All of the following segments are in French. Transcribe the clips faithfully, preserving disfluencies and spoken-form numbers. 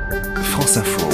France Info.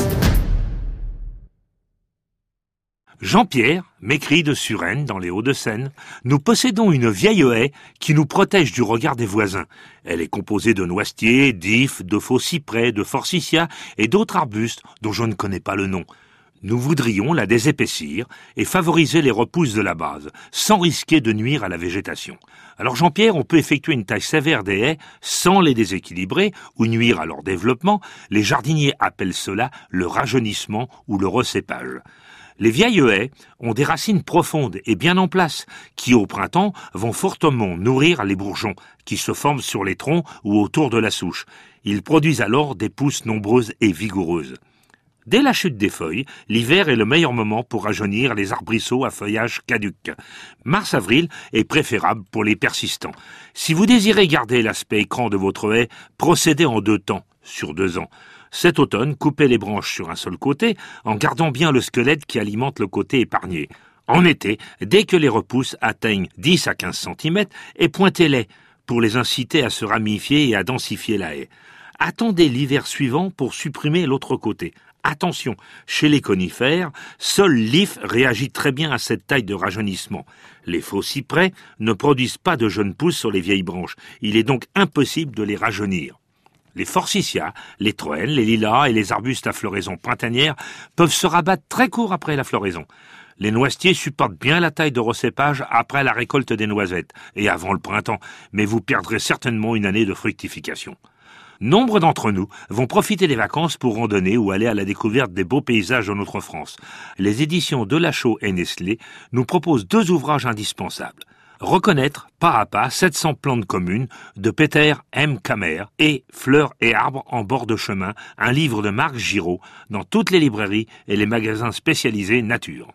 Jean-Pierre m'écrit de Suresnes, dans les Hauts-de-Seine. Nous possédons une vieille haie qui nous protège du regard des voisins. Elle est composée de noisetiers, d'ifs, de faux cyprès, de forsythias et d'autres arbustes dont je ne connais pas le nom. Nous voudrions la désépaissir et favoriser les repousses de la base, sans risquer de nuire à la végétation. Alors Jean-Pierre, on peut effectuer une taille sévère des haies sans les déséquilibrer ou nuire à leur développement. Les jardiniers appellent cela le rajeunissement ou le recépage. Les vieilles haies ont des racines profondes et bien en place, qui au printemps vont fortement nourrir les bourgeons, qui se forment sur les troncs ou autour de la souche. Ils produisent alors des pousses nombreuses et vigoureuses. Dès la chute des feuilles, l'hiver est le meilleur moment pour rajeunir les arbrisseaux à feuillage caduc. Mars-avril est préférable pour les persistants. Si vous désirez garder l'aspect écran de votre haie, procédez en deux temps, sur deux ans. Cet automne, coupez les branches sur un seul côté, en gardant bien le squelette qui alimente le côté épargné. En été, dès que les repousses atteignent dix à quinze centimètres, épointez-les pour les inciter à se ramifier et à densifier la haie. Attendez l'hiver suivant pour supprimer l'autre côté. Attention, chez les conifères, seul l'if réagit très bien à cette taille de rajeunissement. Les faux cyprès ne produisent pas de jeunes pousses sur les vieilles branches. Il est donc impossible de les rajeunir. Les forsythias, les troènes, les lilas et les arbustes à floraison printanière peuvent se rabattre très court après la floraison. Les noisetiers supportent bien la taille de recépage après la récolte des noisettes et avant le printemps, mais vous perdrez certainement une année de fructification. Nombre d'entre nous vont profiter des vacances pour randonner ou aller à la découverte des beaux paysages de notre France. Les éditions Delachaux et Nestlé nous proposent deux ouvrages indispensables. Reconnaître pas à pas sept cents plantes communes de Peter M. Kamer et Fleurs et arbres en bord de chemin, un livre de Marc Giraud dans toutes les librairies et les magasins spécialisés nature.